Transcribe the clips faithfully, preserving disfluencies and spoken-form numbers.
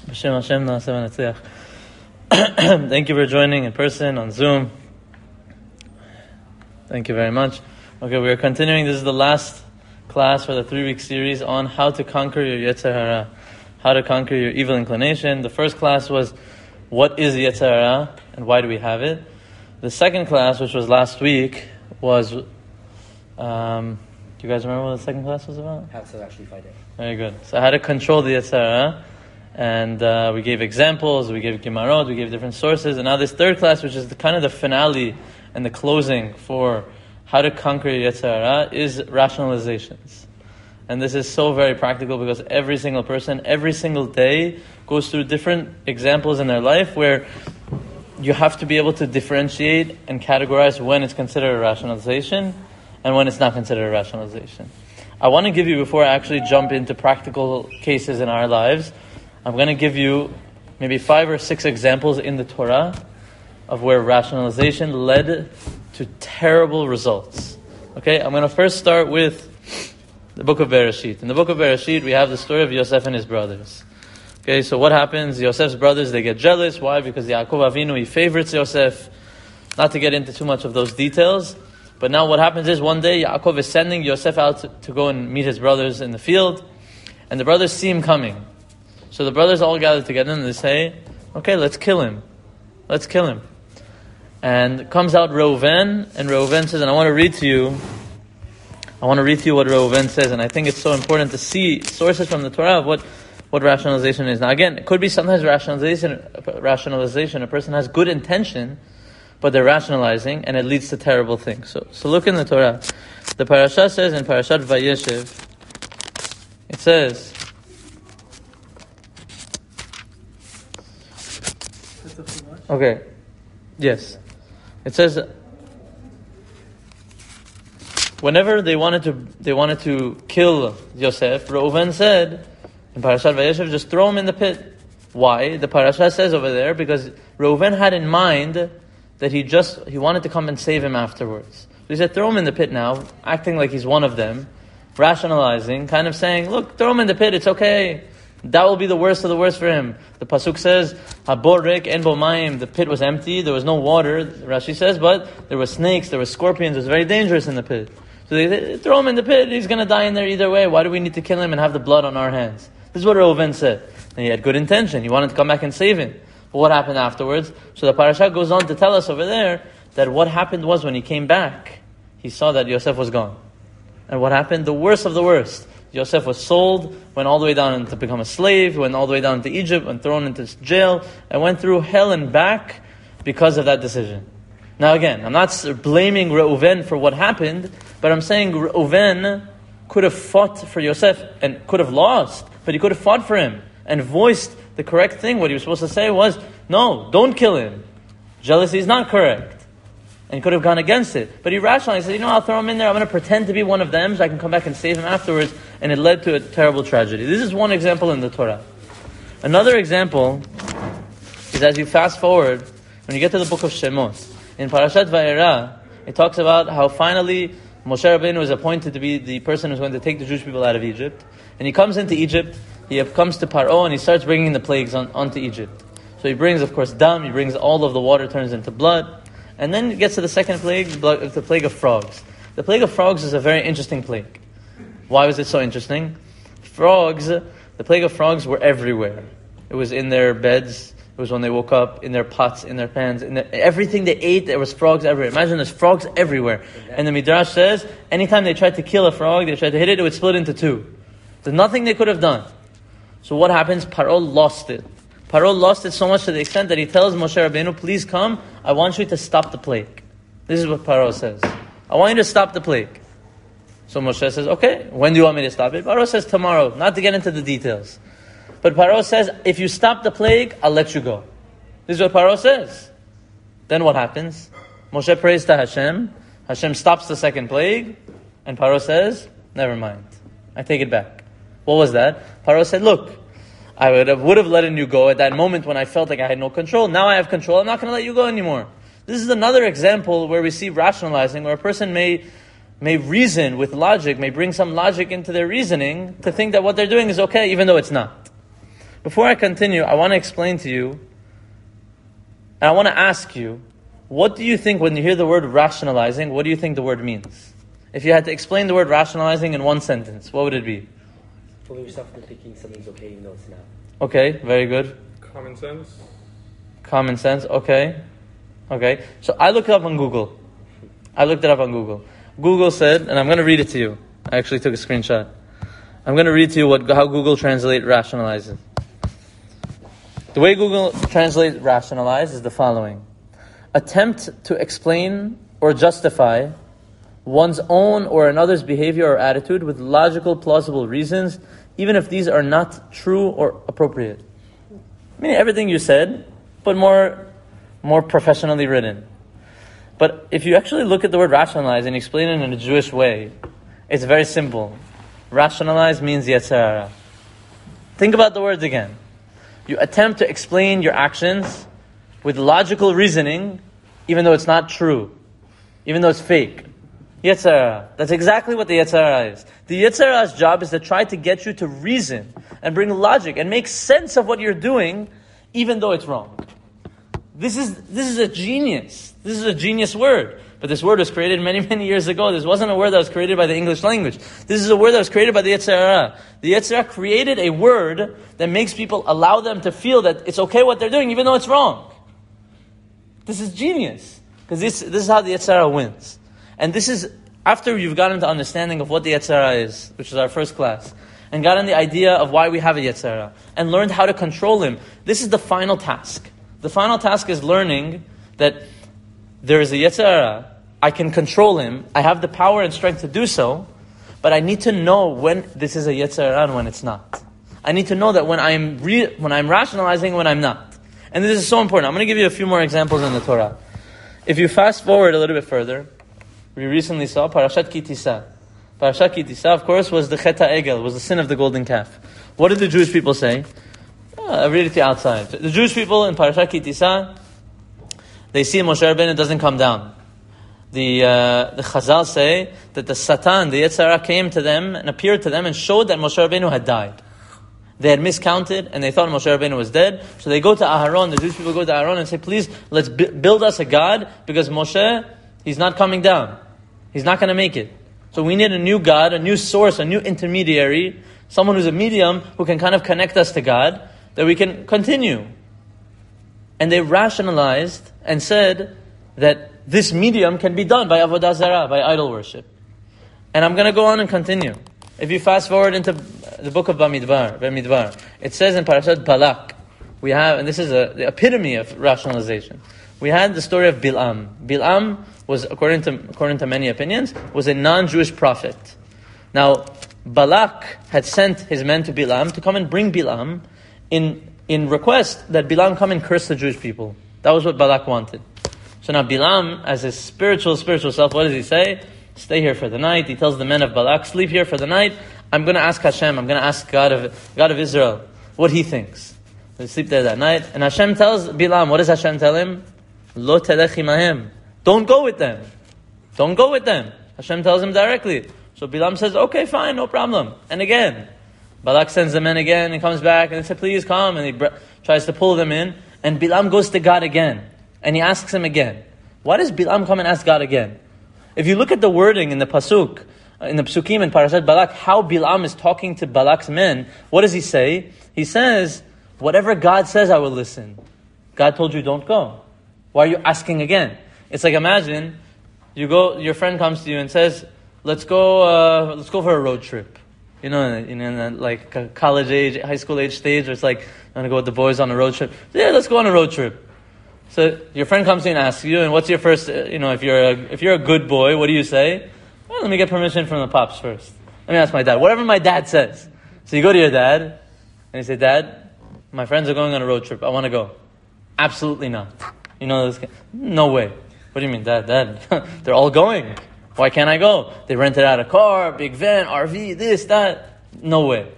Hashem, Hashem, Na'aseh v'Natzliach. Thank you for joining in person on Zoom. Thank you very much. Okay, we are continuing. This is the last class for the three-week series on how to conquer your Yetzer Hara, how to conquer your evil inclination. The first class was, what is Yetzer Hara and why do we have it? The second class, which was last week, was, um, do you guys remember what the second class was about? How to actually fight it. Very good. So how to control the Yetzer Hara. And uh, we gave examples, we gave Gemarot, we gave different sources. And now this third class, which is the, kind of the finale and the closing for how to conquer Yetzer Hara, is rationalizations. And this is so very practical because every single person, every single day, goes through different examples in their life where you have to be able to differentiate and categorize when it's considered a rationalization and when it's not considered a rationalization. I want to give you, before I actually jump into practical cases in our lives, I'm going to give you maybe five or six examples in the Torah of where rationalization led to terrible results. Okay, I'm going to first start with the book of Bereshit. In the book of Bereshit, we have the story of Yosef and his brothers. Okay, so what happens? Yosef's brothers, they get jealous. Why? Because Yaakov Avinu, he favorites Yosef. Not to get into too much of those details, but now what happens is one day Yaakov is sending Yosef out to, to go and meet his brothers in the field, and the brothers see him coming. So the brothers all gather together and they say, okay, let's kill him. Let's kill him. And comes out Reuven, and Reuven says, and I want to read to you, I want to read to you what Reuven says, and I think it's so important to see sources from the Torah of what, what rationalization is. Now again, it could be sometimes rationalization, rationalization, a person has good intention, but they're rationalizing, and it leads to terrible things. So, so look in the Torah. The parasha says in Parashat Vayeshev, it says, okay, yes. It says, whenever they wanted to, they wanted to kill Yosef, Reuven said in Parashat Vayeshev, just throw him in the pit. Why? The parasha says over there because Reuven had in mind that he just he wanted to come and save him afterwards. So he said, throw him in the pit now, acting like he's one of them, rationalizing, kind of saying, look, throw him in the pit. It's okay. That will be the worst of the worst for him. The pasuk says, "Habor rik en bo mayim." The pit was empty. There was no water. Rashi says, but there were snakes. There were scorpions. It was very dangerous in the pit. So they throw him in the pit. He's going to die in there either way. Why do we need to kill him and have the blood on our hands? This is what Reuven said. And he had good intention. He wanted to come back and save him. But what happened afterwards? So the parasha goes on to tell us over there that what happened was when he came back, he saw that Yosef was gone. And what happened? The worst of the worst. Yosef was sold, went all the way down to become a slave, went all the way down to Egypt, went thrown into jail, and went through hell and back because of that decision. Now again, I'm not blaming Reuven for what happened, but I'm saying Reuven could have fought for Yosef and could have lost, but he could have fought for him and voiced the correct thing. What he was supposed to say was, no, don't kill him. Jealousy is not correct. And he could have gone against it. But he rationalized, he said, you know, I'll throw him in there, I'm going to pretend to be one of them so I can come back and save him afterwards. And it led to a terrible tragedy. This is one example in the Torah. Another example is as you fast forward, when you get to the book of Shemot, in Parashat Vayera, it talks about how finally Moshe Rabbeinu is appointed to be the person who's going to take the Jewish people out of Egypt. And he comes into Egypt, he comes to Paro, and he starts bringing the plagues on, onto Egypt. So he brings, of course, dam, he brings all of the water turns into blood. And then it gets to the second plague, the plague of frogs. The plague of frogs is a very interesting plague. Why was it so interesting? Frogs, the plague of frogs were everywhere. It was in their beds, it was when they woke up, in their pots, in their pans, in their, everything they ate, there was frogs everywhere. Imagine there's frogs everywhere. And the Midrash says, anytime they tried to kill a frog, they tried to hit it, it would split into two. There's nothing they could have done. So what happens? Paro lost it. Paro lost it so much to the extent that he tells Moshe Rabbeinu, please come, I want you to stop the plague. This is what Paro says. I want you to stop the plague. So Moshe says, okay, when do you want me to stop it? Paro says, tomorrow, not to get into the details. But Paro says, if you stop the plague, I'll let you go. This is what Paro says. Then what happens? Moshe prays to Hashem. Hashem stops the second plague. And Paro says, never mind. I take it back. What was that? Paro said, look, I would have, would have let you go at that moment when I felt like I had no control. Now I have control. I'm not going to let you go anymore. This is another example where we see rationalizing, where a person may may reason with logic, may bring some logic into their reasoning to think that what they're doing is okay, even though it's not. before I continue, I want to explain to you, and I want to ask you, what do you think when you hear the word rationalizing, what do you think the word means? If you had to explain the word rationalizing in one sentence, what would it be? Pulling yourself into thinking something's okay even though it's not. Okay, very good. Common sense. Common sense, okay. Okay, so I looked it up on Google. I looked it up on Google. Google said, and I'm going to read it to you. I actually took a screenshot. I'm going to read to you what how Google Translate rationalizes. The way Google Translate rationalize is the following. Attempt to explain or justify one's own or another's behavior or attitude with logical, plausible reasons, even if these are not true or appropriate. Meaning everything you said, but more, more professionally written. But if you actually look at the word rationalize and explain it in a Jewish way, it's very simple. Rationalize means Yetzer Hara. Think about the words again. You attempt to explain your actions with logical reasoning, even though it's not true, even though it's fake. Yetzer Hara. That's exactly what the Yetzer Hara is. The Yetzer Hara's job is to try to get you to reason and bring logic and make sense of what you're doing, even though it's wrong. This is this is a genius. This is a genius word. But this word was created many, many years ago. This wasn't a word that was created by the English language. This is a word that was created by the Yetzer Hara. The Yetzer Hara created a word that makes people allow them to feel that it's okay what they're doing, even though it's wrong. This is genius. Because this, this is how the Yetzer Hara wins. And this is after you've gotten to understanding of what the Yetzer Hara is, which is our first class, and gotten the idea of why we have a Yetzer Hara, and learned how to control him. This is the final task. The final task is learning that there is a Yetzer Hara, I can control him, I have the power and strength to do so, but I need to know when this is a Yetzer Hara and when it's not. I need to know that when I'm re- when I'm rationalizing, when I'm not. And this is so important. I'm going to give you a few more examples in the Torah. If you fast forward a little bit further, we recently saw Parashat Ki Tisa. Parashat Ki Tisa, of course, was the Chet HaEgel, was the sin of the golden calf. What did the Jewish people say? Oh, I'll read it to you outside. The Jewish people in Parashat Ki Tisa, they see Moshe Rabbeinu doesn't come down. The uh, the Chazal say that the Satan, the Yetzer Hara, came to them and appeared to them and showed that Moshe Rabbeinu had died. They had miscounted and they thought Moshe Rabbeinu was dead. So they go to Aharon, the Jewish people go to Aharon and say, please, let's b- build us a God because Moshe, he's not coming down. He's not going to make it. So we need a new God, a new source, a new intermediary, someone who's a medium who can kind of connect us to God, that we can continue. And they rationalized and said that this medium can be done by Avodah Zarah, by idol worship. And I'm going to go on and continue. If you fast forward into the book of Bamidbar, Bamidbar, it says in Parashat Balak, we have, and this is a, the epitome of rationalization, we had the story of Bil'am. Bil'am was, according to according to many opinions, was a non-Jewish prophet. Now, Balak had sent his men to Bil'am to come and bring Bil'am in in request that Bil'am come and curse the Jewish people. That was what Balak wanted. So now Bil'am, as his spiritual, spiritual self, what does he say? Stay here for the night. He tells the men of Balak, sleep here for the night. I'm going to ask Hashem, I'm going to ask God of God of Israel what He thinks. They sleep there that night. And Hashem tells Bil'am, what does Hashem tell him? Lo telech imahem. Don't go with them. Don't go with them. Hashem tells him directly. So Bil'am says, okay, fine, no problem. And again, Balak sends the men again, and comes back, and they say, please come. And he br- tries to pull them in. And Bil'am goes to God again. And he asks him again. Why does Bil'am come and ask God again? If you look at the wording in the Pasuk, in the Psukim in Parashat Balak, how Bil'am is talking to Balak's men, what does he say? He says, whatever God says, I will listen. God told you don't go. Why are you asking again? It's like, imagine, you go, your friend comes to you and says, let's go, uh, let's go for a road trip. You know, in, in, in that, like college age, high school age stage, where it's like, I'm going to go with the boys on a road trip. Yeah, let's go on a road trip. So your friend comes to you and asks you, and what's your first, you know, if you're a, if you're a good boy, what do you say? Well, let me get permission from the pops first. Let me ask my dad. Whatever my dad says. So you go to your dad, and you say, Dad, my friends are going on a road trip. I want to go. Absolutely not. You know, this, no way. What do you mean, Dad, Dad? They're all going. Why can't I go? They rented out a car, big van, R V, this, that. No way.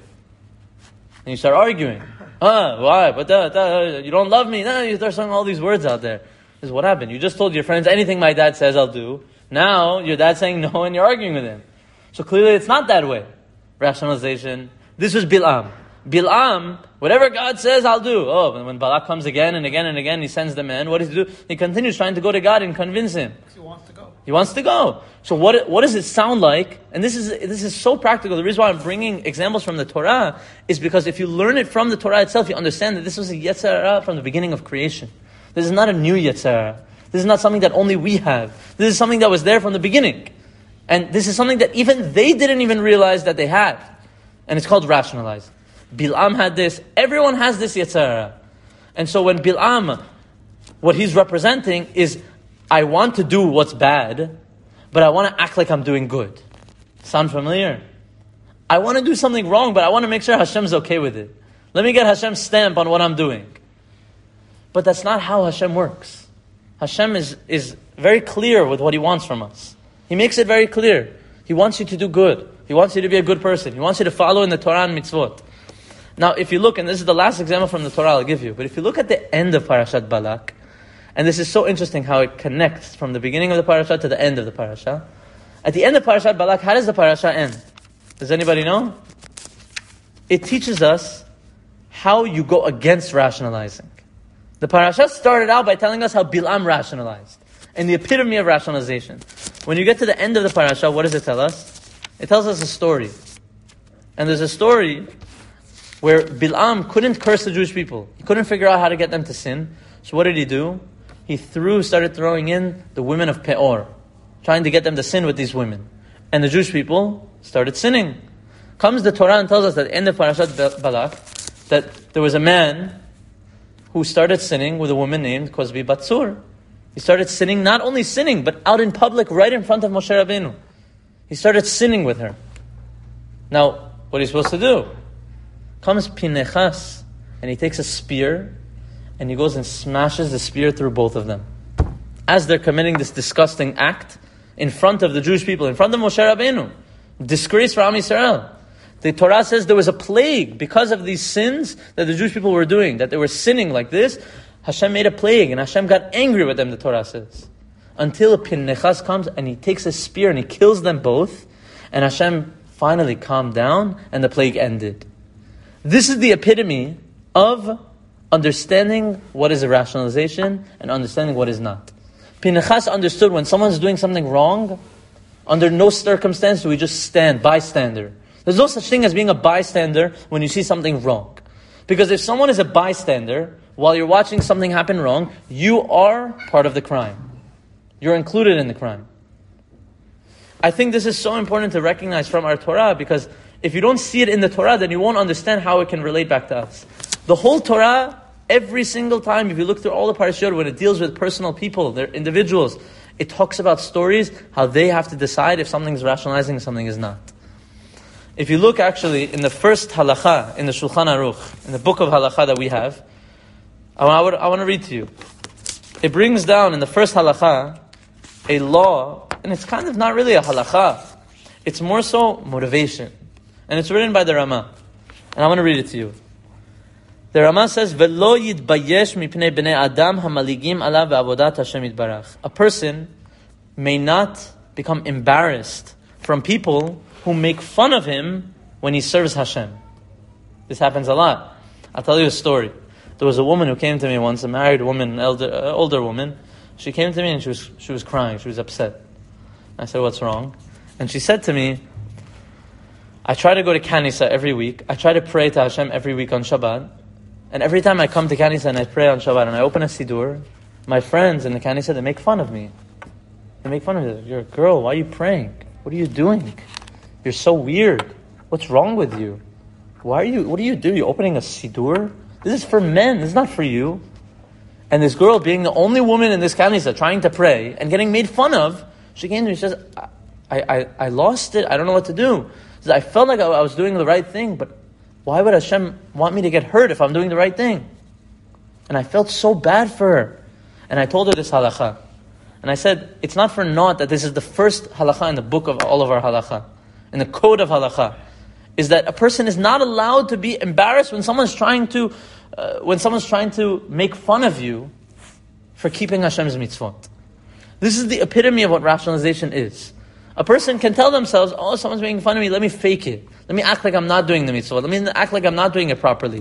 And you start arguing. Ah, why? But that, that, you don't love me. Nah, you start saying all these words out there. This is what happened. You just told your friends, anything my dad says, I'll do. Now, your dad's saying no and you're arguing with him. So clearly it's not that way. Rationalization. This was Bil'am. Bil'am Whatever God says, I'll do. Oh, and when Balak comes again and again and again, he sends the man. What does he do? He continues trying to go to God and convince him. He wants to go. He wants to go. So what, what does it sound like? And this is, this is so practical. The reason why I'm bringing examples from the Torah is because if you learn it from the Torah itself, you understand that this was a Yetzer Hara from the beginning of creation. This is not a new Yetzer Hara. This is not something that only we have. This is something that was there from the beginning. And this is something that even they didn't even realize that they had. And it's called rationalizing. Bil'am had this. Everyone has this Yetzer Hara. And so when Bil'am, what he's representing is, I want to do what's bad, but I want to act like I'm doing good. Sound familiar? I want to do something wrong, but I want to make sure Hashem's okay with it. Let me get Hashem's stamp on what I'm doing. But that's not how Hashem works. Hashem is, is very clear with what He wants from us. He makes it very clear. He wants you to do good. He wants you to be a good person. He wants you to follow in the Torah and mitzvot. Now, if you look, and this is the last example from the Torah I'll give you, but if you look at the end of Parashat Balak, and this is so interesting how it connects from the beginning of the parasha to the end of the parasha. At the end of Parashat Balak, how does the parasha end? Does anybody know? It teaches us how you go against rationalizing. The parasha started out by telling us how Bil'am rationalized, and the epitome of rationalization. When you get to the end of the parasha, what does it tell us? It tells us a story. And there's a story where Bil'am couldn't curse the Jewish people. He couldn't figure out how to get them to sin. So what did he do? He threw, started throwing in the women of Peor, trying to get them to sin with these women. And the Jewish people started sinning. Comes the Torah and tells us that at the end of Parashat Balak, that there was a man who started sinning with a woman named Kozbi Batsur. He started sinning, not only sinning, but out in public, right in front of Moshe Rabbeinu. He started sinning with her. Now, what are you supposed to do? Comes Pinechas, and he takes a spear, and he goes and smashes the spear through both of them. As they're committing this disgusting act, in front of the Jewish people, in front of Moshe Rabbeinu. Disgrace for Am Yisrael. The Torah says there was a plague because of these sins that the Jewish people were doing, that they were sinning like this. Hashem made a plague, and Hashem got angry with them, the Torah says. Until Pinechas comes, and he takes a spear, and he kills them both, and Hashem finally calmed down, and the plague ended. This is the epitome of understanding what is a rationalization and understanding what is not. Pinechas understood when someone's doing something wrong, under no circumstance do we just stand, bystander. There's no such thing as being a bystander when you see something wrong. Because if someone is a bystander, while you're watching something happen wrong, you are part of the crime. You're included in the crime. I think this is so important to recognize from our Torah, because if you don't see it in the Torah, then you won't understand how it can relate back to us. The whole Torah, every single time, if you look through all the parashiyot, when it deals with personal people, they're individuals, it talks about stories, how they have to decide if something's rationalizing and something is not. If you look actually in the first halakha, in the Shulchan Aruch, in the book of halakha that we have, I want, I want to read to you. It brings down in the first halakha a law, and it's kind of not really a halakha. It's more so motivation. And it's written by the Rama. And I want to read it to you. The Rama says, "Velo yitbayesh mipnei bnei adam hamaligim alav ve'avodat Hashem yitbarach." A person may not become embarrassed from people who make fun of him when he serves Hashem. This happens a lot. I'll tell you a story. There was a woman who came to me once, a married woman, an elder, uh, older woman. She came to me and she was she was crying. She was upset. I said, "What's wrong?" And she said to me, "I try to go to Kanisa every week. I try to pray to Hashem every week on Shabbat. And every time I come to Kanisa and I pray on Shabbat and I open a Siddur, my friends in the Kanisa, they make fun of me. They make fun of me. You're a girl. Why are you praying? What are you doing? You're so weird. What's wrong with you? Why are you? What do you do? You're opening a Siddur? This is for men. This is not for you." And this girl, being the only woman in this Kanisa trying to pray and getting made fun of, she came to me and she says, I, I, I lost it. I don't know what to do. She said, I felt like I, I was doing the right thing, but why would Hashem want me to get hurt if I'm doing the right thing? And I felt so bad for her. And I told her this halakha. And I said, it's not for naught that this is the first halakha in the book of all of our halakha, in the code of halakha, is that a person is not allowed to be embarrassed when someone's trying to, uh, when someone's trying to make fun of you for keeping Hashem's mitzvot. This is the epitome of what rationalization is. A person can tell themselves, oh, someone's making fun of me, let me fake it. Let me act like I'm not doing the mitzvah. Let me act like I'm not doing it properly.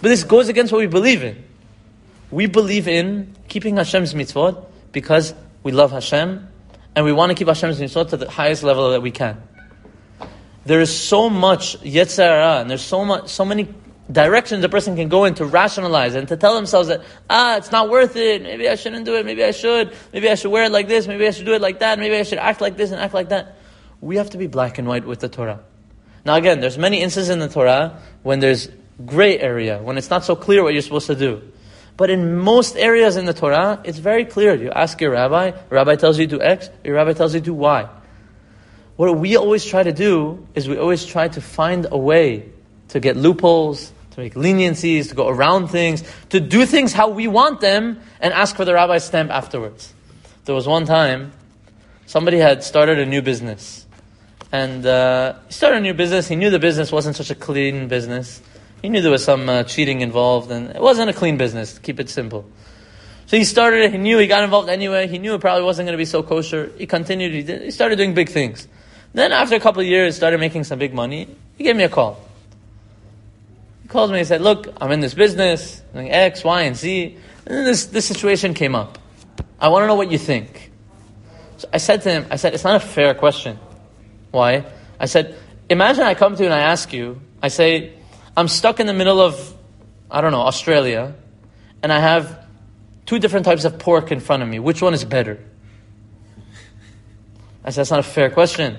But this goes against what we believe in. We believe in keeping Hashem's mitzvot because we love Hashem and we want to keep Hashem's mitzvot to the highest level that we can. There is so much Yetzer Hara, and there's so much, so many directions a person can go in to rationalize and to tell themselves that, ah, it's not worth it, maybe I shouldn't do it, maybe I should, maybe I should wear it like this, maybe I should do it like that, maybe I should act like this and act like that. We have to be black and white with the Torah. Now again, there's many instances in the Torah when there's gray area, when it's not so clear what you're supposed to do. But in most areas in the Torah, it's very clear. You ask your rabbi, your rabbi tells you to do X, your rabbi tells you to do Y. What we always try to do is we always try to find a way to get loopholes, to make leniencies, to go around things, to do things how we want them, and ask for the rabbi's stamp afterwards. There was one time, somebody had started a new business. And uh, he started a new business, he knew the business wasn't such a clean business. He knew there was some uh, cheating involved, and it wasn't a clean business, to keep it simple. So he started it, he knew he got involved anyway, he knew it probably wasn't going to be so kosher. He continued, he, did, he started doing big things. Then after a couple of years, started making some big money. He gave me a call. He called me and said, look, I'm in this business, doing X, Y, and Z. And then this, this situation came up. I want to know what you think. So I said to him, I said, it's not a fair question. Why? I said, imagine I come to you and I ask you, I say, I'm stuck in the middle of, I don't know, Australia, and I have two different types of pork in front of me. Which one is better? I said, that's not a fair question.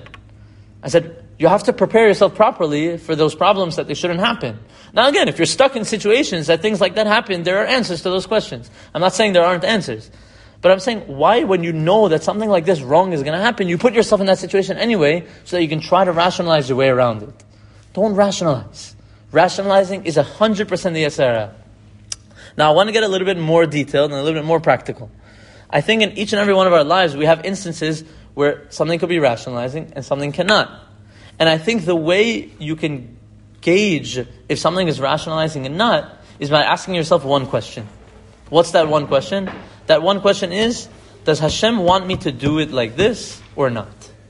I said, you have to prepare yourself properly for those problems that they shouldn't happen. Now again, if you're stuck in situations that things like that happen, there are answers to those questions. I'm not saying there aren't answers. But I'm saying, why, when you know that something like this wrong is going to happen, you put yourself in that situation anyway, so that you can try to rationalize your way around it. Don't rationalize. Rationalizing is one hundred percent the Yetzer Hara. Now I want to get a little bit more detailed and a little bit more practical. I think in each and every one of our lives, we have instances where something could be rationalizing and something cannot. And I think the way you can gauge if something is rationalizing and not is by asking yourself one question. What's that one question? That one question is, does Hashem want me to do it like this or not?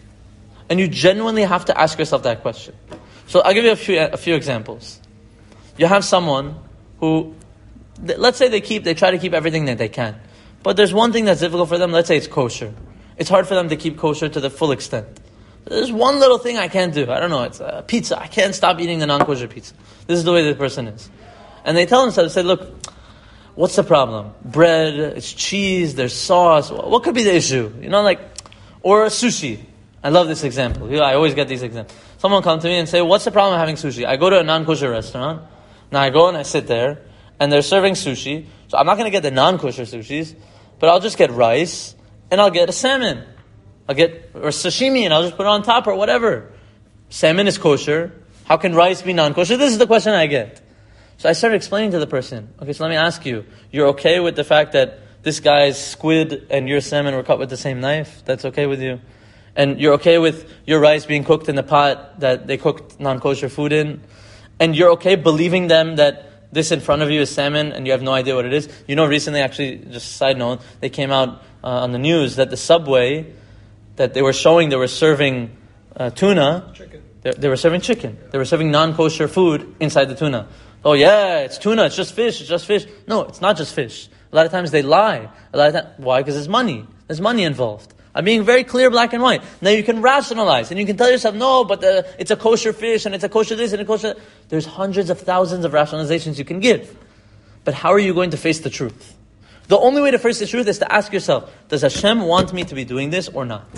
And you genuinely have to ask yourself that question. So I'll give you a few a few examples. You have someone who, let's say they keep, they try to keep everything that they can. But there's one thing that's difficult for them, let's say it's kosher. It's hard for them to keep kosher to the full extent. There's one little thing I can't do. I don't know, it's a pizza. I can't stop eating the non-kosher pizza. This is the way the person is. And they tell themselves, they say, look, what's the problem? Bread, it's cheese, there's sauce. What could be the issue? You know, like, or sushi. I love this example. You know, I always get these examples. Someone come to me and say, what's the problem with having sushi? I go to a non-kosher restaurant. Now I go and I sit there, and they're serving sushi. So I'm not going to get the non-kosher sushis, but I'll just get rice, and I'll get a salmon. I'll get, or sashimi, and I'll just put it on top, or whatever. Salmon is kosher. How can rice be non-kosher? This is the question I get. So I started explaining to the person, okay, so let me ask you, you're okay with the fact that this guy's squid and your salmon were cut with the same knife? That's okay with you? And you're okay with your rice being cooked in the pot that they cooked non-kosher food in? And you're okay believing them that this in front of you is salmon and you have no idea what it is? You know, recently, actually, just a side note, they came out uh, on the news that the Subway, that they were showing they were serving uh, tuna. Chicken. They, they were serving chicken. They were serving non-kosher food inside the tuna. Oh yeah, it's tuna, it's just fish, it's just fish. No, it's not just fish. A lot of times they lie. A lot of times, why? Because there's money. There's money involved. I'm being very clear, black and white. Now you can rationalize, and you can tell yourself, no, but the, it's a kosher fish, and it's a kosher this, and a kosher that. There's hundreds of thousands of rationalizations you can give. But how are you going to face the truth? The only way to face the truth is to ask yourself, does Hashem want me to be doing this or not?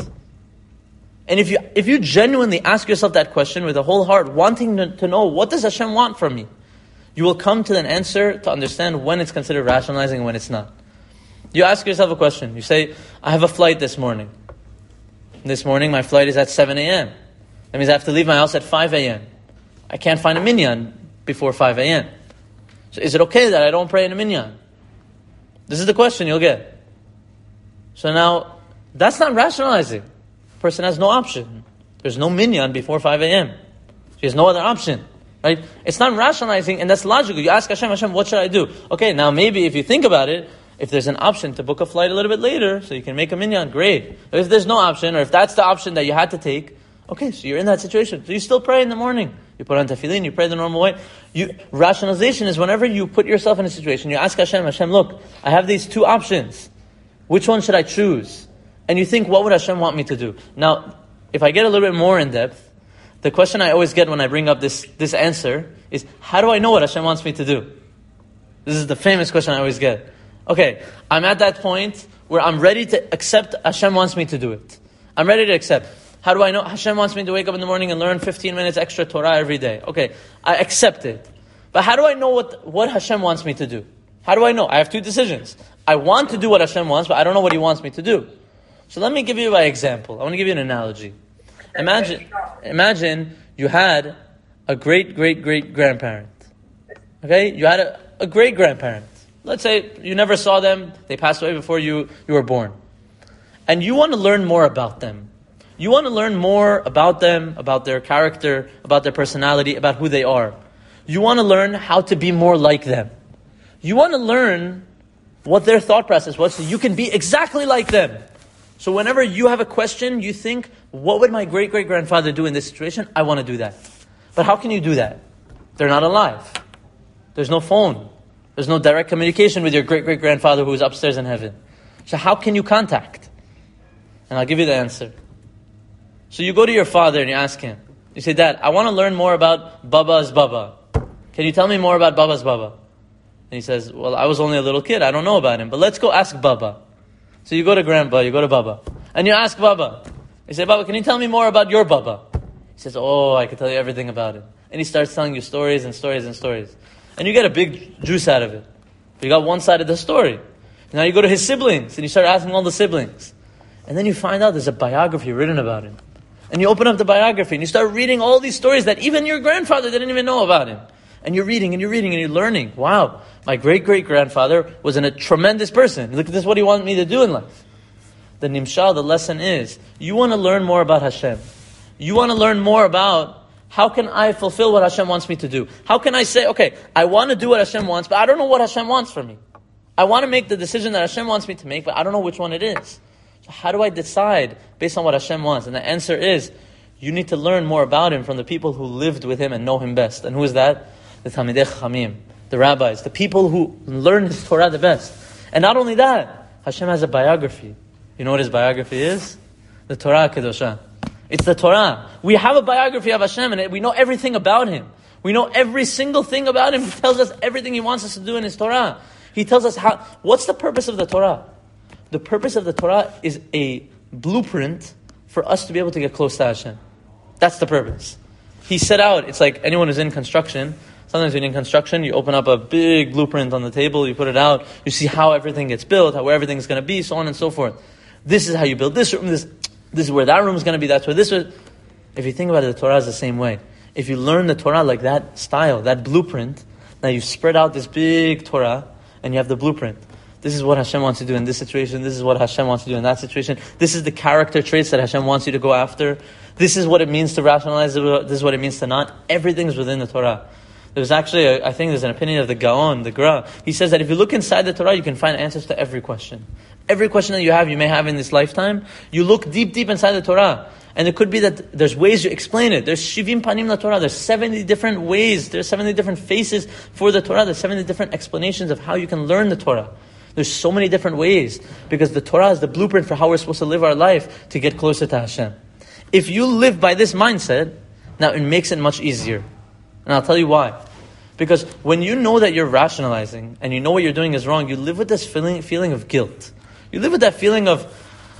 And if you if you genuinely ask yourself that question with a whole heart, wanting to, to know, what does Hashem want from me? You will come to an answer to understand when it's considered rationalizing and when it's not. You ask yourself a question. You say, I have a flight this morning. This morning my flight is at seven a.m. That means I have to leave my house at five a.m. I can't find a minyan before five a.m. So is it okay that I don't pray in a minyan? This is the question you'll get. So now, that's not rationalizing. The person has no option. There's no minyan before five a.m. She has no other option. Right? It's not rationalizing, and that's logical. You ask Hashem, Hashem, what should I do? Okay, now maybe if you think about it, if there's an option to book a flight a little bit later, so you can make a minyan, great. If there's no option, or if that's the option that you had to take, okay, so you're in that situation. So you still pray in the morning. You put on tefillin, you pray the normal way. You, rationalization is whenever you put yourself in a situation, you ask Hashem, Hashem, look, I have these two options. Which one should I choose? And you think, what would Hashem want me to do? Now, if I get a little bit more in depth, the question I always get when I bring up this, this answer is, how do I know what Hashem wants me to do? This is the famous question I always get. Okay, I'm at that point where I'm ready to accept Hashem wants me to do it. I'm ready to accept. How do I know? Hashem wants me to wake up in the morning and learn fifteen minutes extra Torah every day. Okay, I accept it. But how do I know what, what Hashem wants me to do? How do I know? I have two decisions. I want to do what Hashem wants, but I don't know what He wants me to do. So let me give you my example. I want to give you an analogy. Imagine, imagine you had a great, great, great grandparent. Okay? You had a, a great grandparent. Let's say you never saw them. They passed away before you, you were born. And you want to learn more about them. You want to learn more about them, about their character, about their personality, about who they are. You want to learn how to be more like them. You want to learn what their thought process was so you can be exactly like them. So whenever you have a question, you think, what would my great-great-grandfather do in this situation? I want to do that. But how can you do that? They're not alive. There's no phone. There's no direct communication with your great-great-grandfather who is upstairs in heaven. So how can you contact? And I'll give you the answer. So you go to your father and you ask him. You say, Dad, I want to learn more about Baba's Baba. Can you tell me more about Baba's Baba? And he says, well, I was only a little kid. I don't know about him. But let's go ask Baba. So you go to Grandpa, you go to Baba. And you ask Baba. You say, Baba, can you tell me more about your Baba? He says, oh, I can tell you everything about him. And he starts telling you stories and stories and stories. And you get a big juice out of it. But you got one side of the story. Now you go to his siblings and you start asking all the siblings. And then you find out there's a biography written about him. And you open up the biography and you start reading all these stories that even your grandfather didn't even know about him. And you're reading and you're reading and you're learning. Wow, my great-great-grandfather was an, a tremendous person. Look at this, what he wanted me to do in life. The nimshal, the lesson is, you want to learn more about Hashem. You want to learn more about how can I fulfill what Hashem wants me to do. How can I say, okay, I want to do what Hashem wants, but I don't know what Hashem wants from me. I want to make the decision that Hashem wants me to make, but I don't know which one it is. So how do I decide based on what Hashem wants? And the answer is, you need to learn more about Him from the people who lived with Him and know Him best. And who is that? The Talmidei Chachamim, the rabbis, the people who learn His Torah the best. And not only that, Hashem has a biography. You know what His biography is? The Torah Kedosha. It's the Torah. We have a biography of Hashem and we know everything about Him. We know every single thing about Him. He tells us everything He wants us to do in His Torah. He tells us how. What's the purpose of the Torah? The purpose of the Torah is a blueprint for us to be able to get close to Hashem. That's the purpose. He set out, it's like anyone who's in construction. Sometimes when you're in construction, you open up a big blueprint on the table, you put it out, you see how everything gets built, how everything's going to be, so on and so forth. This is how you build this room, this, this is where that room is going to be, that's where this is. If you think about it, the Torah is the same way. If you learn the Torah like that style, that blueprint, now you spread out this big Torah, and you have the blueprint. This is what Hashem wants to do in this situation, this is what Hashem wants to do in that situation, this is the character traits that Hashem wants you to go after, this is what it means to rationalize, this is what it means to not. Everything's within the Torah. There's actually, a, I think there's an opinion of the Gaon, the Gra. He says that if you look inside the Torah, you can find answers to every question. Every question that you have, you may have in this lifetime, you look deep, deep inside the Torah. And it could be that there's ways you explain it. There's Shivim Panim la Torah. There's seventy different ways. There's seventy different faces for the Torah. There's seventy different explanations of how you can learn the Torah. There's so many different ways. Because the Torah is the blueprint for how we're supposed to live our life to get closer to Hashem. If you live by this mindset, now it makes it much easier. And I'll tell you why. Because when you know that you're rationalizing and you know what you're doing is wrong, you live with this feeling feeling of guilt. You live with that feeling of,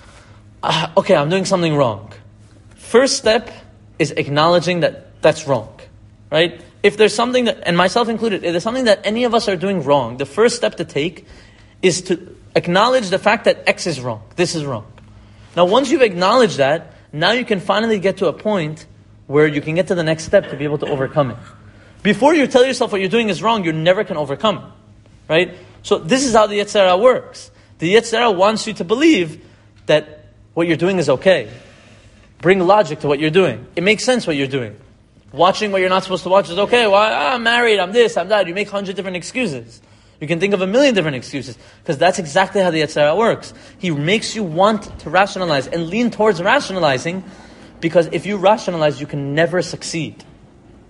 uh, okay, I'm doing something wrong. First step is acknowledging that that's wrong, right? If there's something that, and myself included, if there's something that any of us are doing wrong, the first step to take is to acknowledge the fact that X is wrong, this is wrong. Now once you've acknowledged that, now you can finally get to a point where you can get to the next step to be able to overcome it. Before you tell yourself what you're doing is wrong, you never can overcome it, right? So this is how the Yetzer Hara works. The Yetzer Hara wants you to believe that what you're doing is okay. Bring logic to what you're doing. It makes sense what you're doing. Watching what you're not supposed to watch is okay. Well, I'm married, I'm this, I'm that. You make a hundred different excuses. You can think of a million different excuses. Because that's exactly how the Yetzer Hara works. He makes you want to rationalize and lean towards rationalizing. Because if you rationalize, you can never succeed.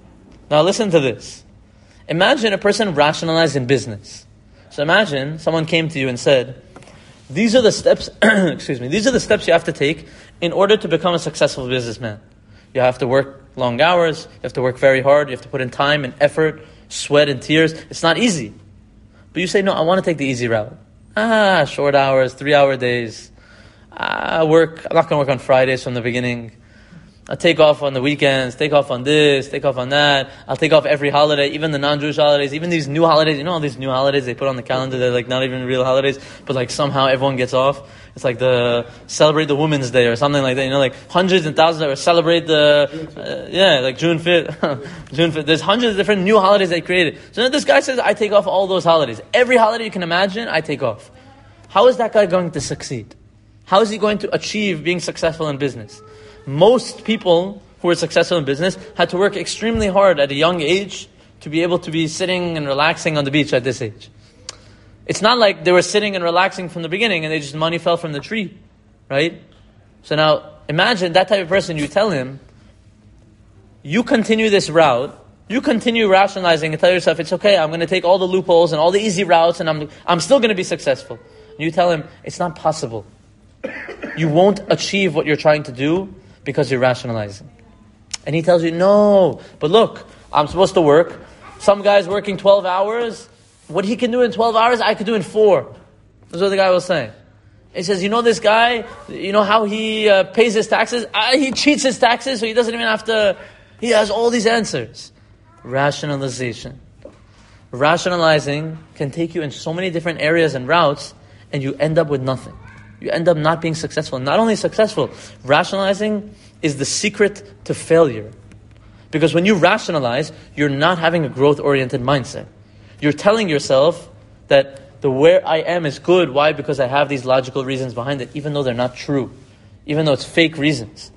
Now listen to this. Imagine a person rationalized in business. So imagine someone came to you and said, these are the steps, excuse me, these are the steps you have to take in order to become a successful businessman. You have to work long hours, you have to work very hard, you have to put in time and effort, sweat and tears. It's not easy. But you say, no, I want to take the easy route. Ah, short hours, three hour days. I work, I'm not going to work on Fridays from the beginning. I'll take off on the weekends, take off on this, take off on that. I'll take off every holiday, even the non-Jewish holidays, even these new holidays. You know all these new holidays they put on the calendar, they're like not even real holidays, but like somehow everyone gets off. It's like the, celebrate the Women's Day or something like that. You know, like hundreds and thousands that celebrate the, uh, yeah, like June fifth. June fifth. There's hundreds of different new holidays they created. So then this guy says, I take off all those holidays. Every holiday you can imagine, I take off. How is that guy going to succeed? How is he going to achieve being successful in business? Most people who are successful in business had to work extremely hard at a young age to be able to be sitting and relaxing on the beach at this age. It's not like they were sitting and relaxing from the beginning and they just money fell from the tree, right? So now imagine that type of person, you tell him, you continue this route, you continue rationalizing and tell yourself, it's okay, I'm going to take all the loopholes and all the easy routes and I'm I'm still going to be successful. And you tell him, it's not possible. You won't achieve what you're trying to do because you're rationalizing. And he tells you, no, but look, I'm supposed to work. Some guy's working twelve hours. What he can do in twelve hours, I could do in four. That's what the guy was saying. He says, you know this guy, you know how he uh, pays his taxes? Uh, he cheats his taxes, so he doesn't even have to, he has all these answers. Rationalization. Rationalizing can take you in so many different areas and routes, and you end up with nothing. You end up not being successful. Not only successful, rationalizing is the secret to failure. Because when you rationalize, you're not having a growth-oriented mindset. You're telling yourself that the where I am is good. Why? Because I have these logical reasons behind it, even though they're not true. Even though it's fake reasons.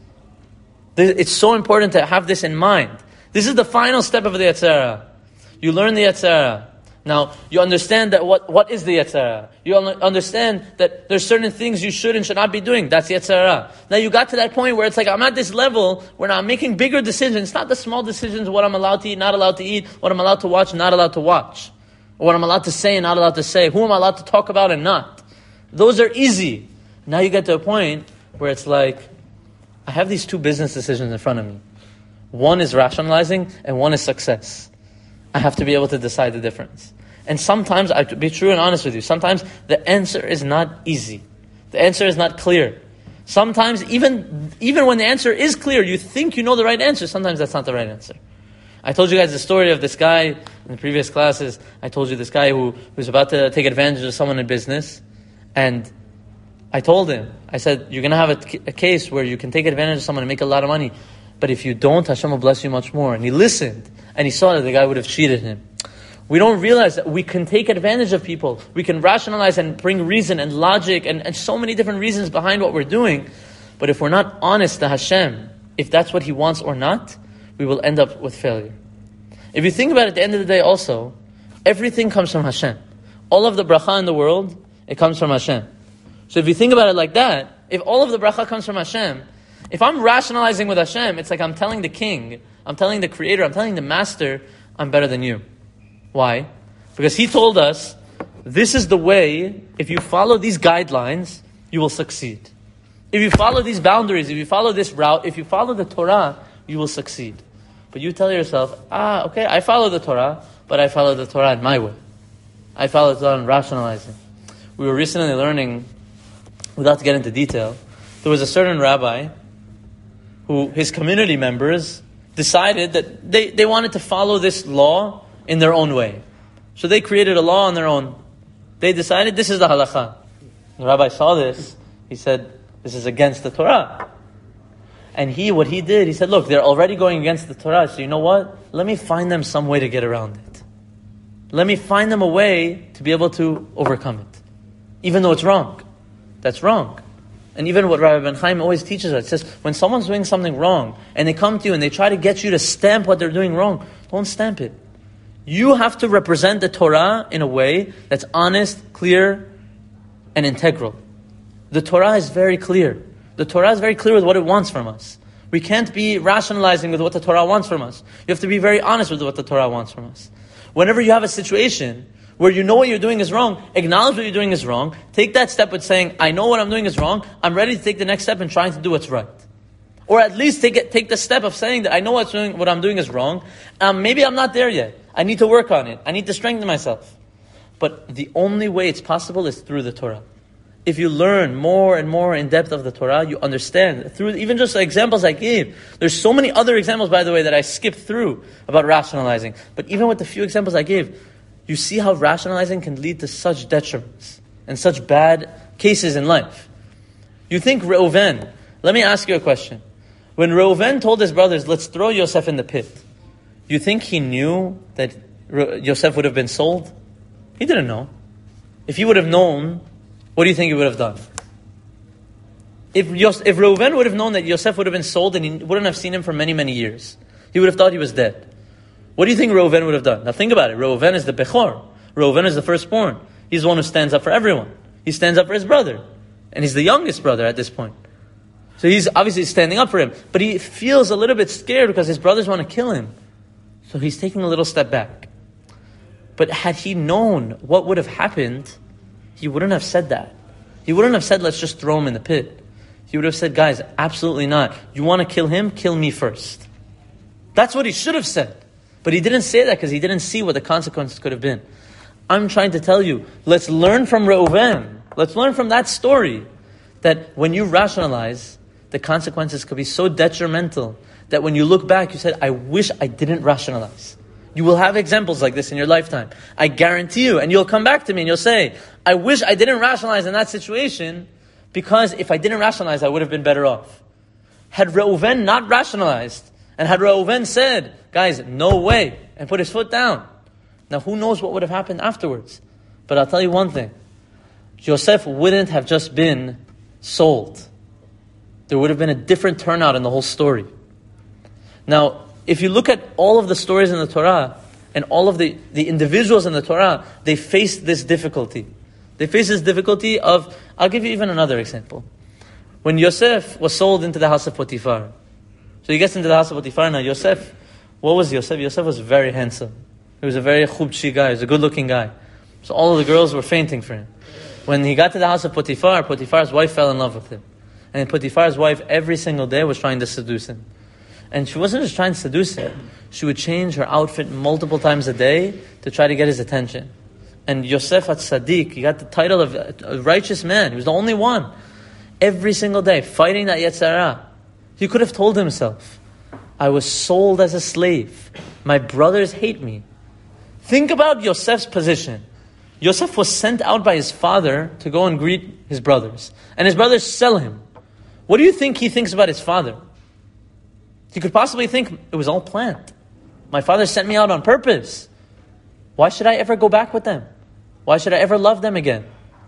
It's so important to have this in mind. This is the final step of the Yetzer Hara. You learn the Yetzer Hara. Now, you understand that what, what is the Yetzer Hara. You understand that there's certain things you should and should not be doing. That's Yetzer Hara. Now you got to that point where it's like, I'm at this level where now I'm making bigger decisions. It's not the small decisions, what I'm allowed to eat, not allowed to eat, what I'm allowed to watch, not allowed to watch. Or what I'm allowed to say and not allowed to say. Who am I allowed to talk about and not. Those are easy. Now you get to a point where it's like, I have these two business decisions in front of me. One is rationalizing and one is success. I have to be able to decide the difference. And sometimes, I have to be true and honest with you, sometimes the answer is not easy. The answer is not clear. Sometimes, even, even when the answer is clear, you think you know the right answer, sometimes that's not the right answer. I told you guys the story of this guy in the previous classes. I told you this guy who was about to take advantage of someone in business. And I told him, I said, you're going to have a, a case where you can take advantage of someone and make a lot of money. But if you don't, Hashem will bless you much more. And he listened. And he saw that the guy would have cheated him. We don't realize that we can take advantage of people. We can rationalize and bring reason and logic and, and so many different reasons behind what we're doing. But if we're not honest to Hashem, if that's what He wants or not, we will end up with failure. If you think about it, at the end of the day also, everything comes from Hashem. All of the bracha in the world, it comes from Hashem. So if you think about it like that, if all of the bracha comes from Hashem, if I'm rationalizing with Hashem, it's like I'm telling the king, I'm telling the creator, I'm telling the master, I'm better than you. Why? Because he told us, this is the way, if you follow these guidelines, you will succeed. If you follow these boundaries, if you follow this route, if you follow the Torah, you will succeed. But you tell yourself, ah, okay, I follow the Torah, but I follow the Torah in my way. I follow the Torah in rationalizing. We were recently learning, without to get into detail, there was a certain rabbi who, his community members, decided that they, they wanted to follow this law in their own way. So they created a law on their own. They decided this is the halakha. The rabbi saw this. He said, this is against the Torah. And he, what he did, he said, look, they're already going against the Torah. So you know what? Let me find them some way to get around it. Let me find them a way to be able to overcome it. Even though it's wrong. That's wrong. And even what Rabbi Ben Chaim always teaches us, it says, when someone's doing something wrong, and they come to you and they try to get you to stamp what they're doing wrong, don't stamp it. You have to represent the Torah in a way that's honest, clear, and integral. The Torah is very clear. The Torah is very clear with what it wants from us. We can't be rationalizing with what the Torah wants from us. You have to be very honest with what the Torah wants from us. Whenever you have a situation where you know what you're doing is wrong, acknowledge what you're doing is wrong, take that step with saying, I know what I'm doing is wrong, I'm ready to take the next step in trying to do what's right. Or at least take it, take the step of saying that I know what's doing, what I'm doing is wrong, um, maybe I'm not there yet. I need to work on it. I need to strengthen myself. But the only way it's possible is through the Torah. If you learn more and more in depth of the Torah, you understand. Through even just the examples I gave, there's so many other examples, by the way, that I skipped through about rationalizing. But even with the few examples I gave, you see how rationalizing can lead to such detriments and such bad cases in life. You think Reuven, let me ask you a question. When Reuven told his brothers, let's throw Yosef in the pit, you think he knew that Yosef would have been sold? He didn't know. If he would have known, what do you think he would have done? If Yos- if Reuven would have known that Yosef would have been sold and he wouldn't have seen him for many, many years, he would have thought he was dead. What do you think Reuven would have done? Now think about it. Reuven is the Bechor. Reuven is the firstborn. He's the one who stands up for everyone. He stands up for his brother. And he's the youngest brother at this point. So he's obviously standing up for him. But he feels a little bit scared because his brothers want to kill him. So he's taking a little step back. But had he known what would have happened, he wouldn't have said that. He wouldn't have said, let's just throw him in the pit. He would have said, guys, absolutely not. You want to kill him? Kill me first. That's what he should have said. But he didn't say that because he didn't see what the consequences could have been. I'm trying to tell you, let's learn from Reuven. Let's learn from that story that when you rationalize, the consequences could be so detrimental that when you look back, you said, I wish I didn't rationalize. You will have examples like this in your lifetime. I guarantee you. And you'll come back to me and you'll say, I wish I didn't rationalize in that situation because if I didn't rationalize, I would have been better off. Had Reuven not rationalized, and had Reuven said, guys, no way, and put his foot down, now who knows what would have happened afterwards. But I'll tell you one thing. Yosef wouldn't have just been sold. There would have been a different turnout in the whole story. Now, if you look at all of the stories in the Torah, and all of the, the individuals in the Torah, they faced this difficulty. They faced this difficulty of, I'll give you even another example. When Yosef was sold into the house of Potiphar, so he gets into the house of Potiphar. Now Yosef, what was Yosef? Yosef was very handsome. He was a very chubchi guy. He was a good-looking guy. So all of the girls were fainting for him. When he got to the house of Potiphar, Potiphar's wife fell in love with him. And Potiphar's wife every single day was trying to seduce him. And she wasn't just trying to seduce him. She would change her outfit multiple times a day to try to get his attention. And Yosef at Sadiq, he got the title of a righteous man. He was the only one. Every single day, fighting that Yetzer Hara. He could have told himself, I was sold as a slave. My brothers hate me. Think about Yosef's position. Yosef was sent out by his father to go and greet his brothers. And his brothers sell him. What do you think he thinks about his father? He could possibly think, it was all planned. My father sent me out on purpose. Why should I ever go back with them? Why should I ever love them again?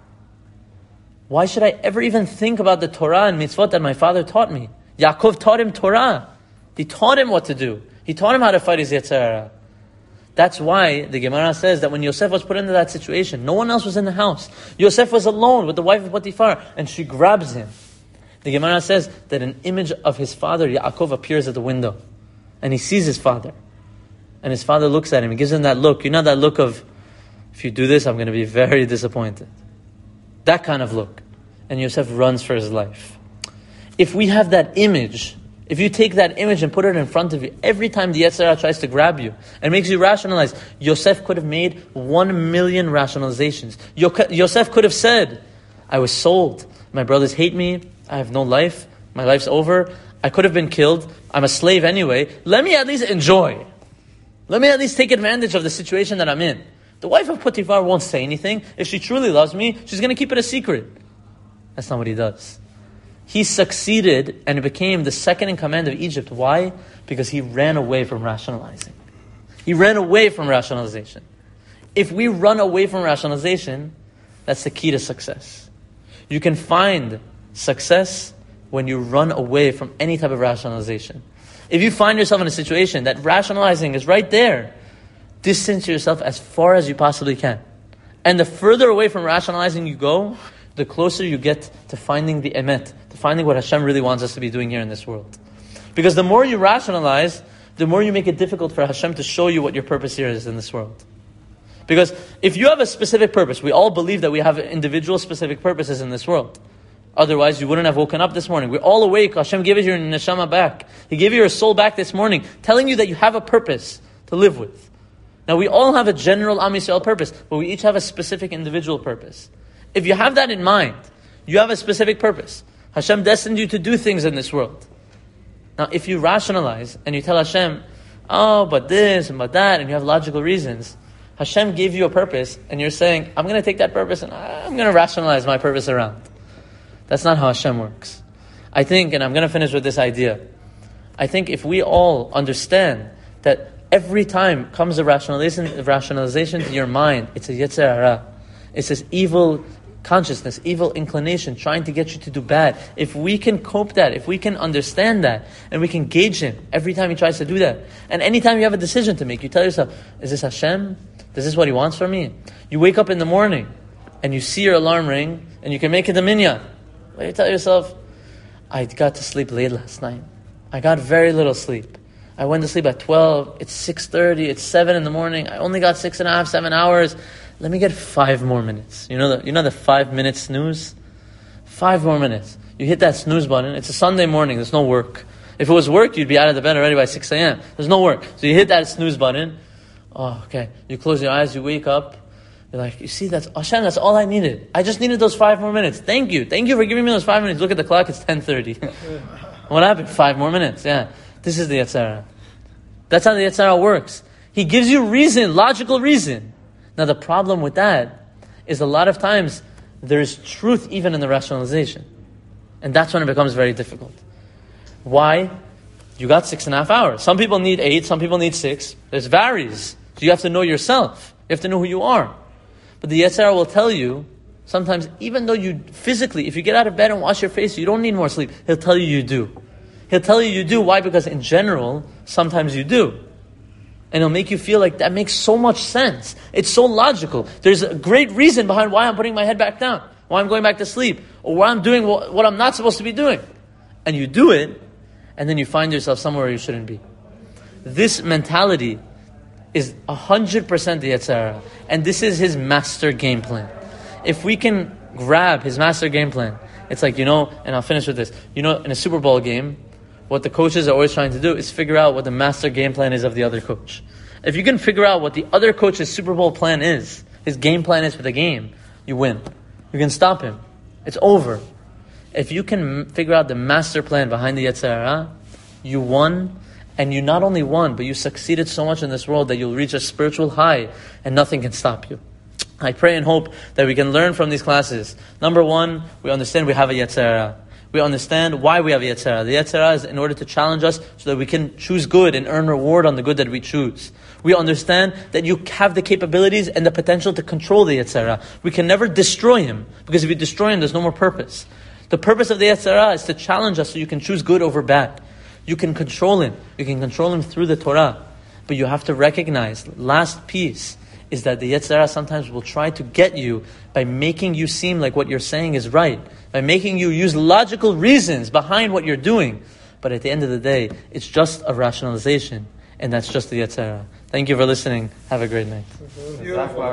Why should I ever even think about the Torah and mitzvot that my father taught me? Yaakov taught him Torah. He taught him what to do. He taught him how to fight his Yetzer Hara. That's why the Gemara says that when Yosef was put into that situation, no one else was in the house. Yosef was alone with the wife of Potiphar, and she grabs him. The Gemara says that an image of his father, Yaakov, appears at the window. And he sees his father. And his father looks at him. He gives him that look. You know that look of, if you do this, I'm going to be very disappointed. That kind of look. And Yosef runs for his life. If we have that image, if you take that image and put it in front of you, every time the Yetzer Hara tries to grab you and makes you rationalize, Yosef could have made one million rationalizations. Yosef could have said, I was sold. My brothers hate me. I have no life. My life's over. I could have been killed. I'm a slave anyway. Let me at least enjoy. Let me at least take advantage of the situation that I'm in. The wife of Potiphar won't say anything. If she truly loves me, she's going to keep it a secret. That's not what he does. He succeeded and became the second in command of Egypt. Why? Because he ran away from rationalizing. He ran away from rationalization. If we run away from rationalization, that's the key to success. You can find success when you run away from any type of rationalization. If you find yourself in a situation that rationalizing is right there, distance yourself as far as you possibly can. And the further away from rationalizing you go, the closer you get to finding the emet, to finding what Hashem really wants us to be doing here in this world. Because the more you rationalize, the more you make it difficult for Hashem to show you what your purpose here is in this world. Because if you have a specific purpose, we all believe that we have individual specific purposes in this world. Otherwise, you wouldn't have woken up this morning. We're all awake. Hashem gave you your neshama back. He gave you your soul back this morning, telling you that you have a purpose to live with. Now, we all have a general Am Yisrael purpose, but we each have a specific individual purpose. If you have that in mind, you have a specific purpose. Hashem destined you to do things in this world. Now, if you rationalize and you tell Hashem, oh, but this and but that, and you have logical reasons, Hashem gave you a purpose, and you're saying, I'm going to take that purpose and I'm going to rationalize my purpose around. That's not how Hashem works. I think, and I'm going to finish with this idea, I think if we all understand that every time comes a rationalization, a rationalization to your mind, it's a Yetzer Hara. It's this evil consciousness, evil inclination trying to get you to do bad. If we can cope that, if we can understand that, and we can gauge him every time he tries to do that, and anytime you have a decision to make, you tell yourself, is this Hashem? Is this what he wants from me? You wake up in the morning, and you see your alarm ring, and you can make it a minyan. But you tell yourself, I got to sleep late last night. I got very little sleep. I went to sleep at twelve, it's six thirty, it's seven in the morning, I only got six and a half, seven hours. Let me get five more minutes. You know the, you know the five minute snooze? Five more minutes. You hit that snooze button, it's a Sunday morning, there's no work. If it was work, you'd be out of the bed already by six a.m. There's no work. So you hit that snooze button, oh, okay. You close your eyes, you wake up, you're like, you see, that's Hashem, that's all I needed. I just needed those five more minutes. Thank you. Thank you for giving me those five minutes. Look at the clock, it's ten thirty. What happened? Five more minutes, yeah. This is the Yetzer Hara. That's how the Yetzer Hara works. He gives you reason, logical reason. Now the problem with that is a lot of times there is truth even in the rationalization. And that's when it becomes very difficult. Why? You got six and a half hours. Some people need eight, some people need six. There's varies. So you have to know yourself. You have to know who you are. But the Yetzer Hara will tell you, sometimes even though you physically, if you get out of bed and wash your face, you don't need more sleep. He'll tell you you do. He'll tell you you do. Why? Because in general, sometimes you do. And it'll make you feel like that makes so much sense. It's so logical. There's a great reason behind why I'm putting my head back down, why I'm going back to sleep, or why I'm doing what, what I'm not supposed to be doing. And you do it, and then you find yourself somewhere you shouldn't be. This mentality is one hundred percent the Yetzer Hara. And this is his master game plan. If we can grab his master game plan, it's like, you know, and I'll finish with this. You know, in a Super Bowl game, what the coaches are always trying to do is figure out what the master game plan is of the other coach. If you can figure out what the other coach's Super Bowl plan is, his game plan is for the game, you win. You can stop him. It's over. If you can figure out the master plan behind the Yetzer Hara, you won, and you not only won, but you succeeded so much in this world that you'll reach a spiritual high, and nothing can stop you. I pray and hope that we can learn from these classes. Number one, we understand we have a Yetzer Hara. We understand why we have a Yetzer Hara. The Yetzer Hara is in order to challenge us so that we can choose good and earn reward on the good that we choose. We understand that you have the capabilities and the potential to control the Yetzer Hara. We can never destroy him, because if you destroy him, there's no more purpose. The purpose of the Yetzer Hara is to challenge us so you can choose good over bad. You can control him. You can control him through the Torah. But you have to recognize, last piece, is that the Yetzer Hara sometimes will try to get you by making you seem like what you're saying is right, by making you use logical reasons behind what you're doing. But at the end of the day, it's just a rationalization, and that's just the Yetzer Hara. Thank you for listening. Have a great night.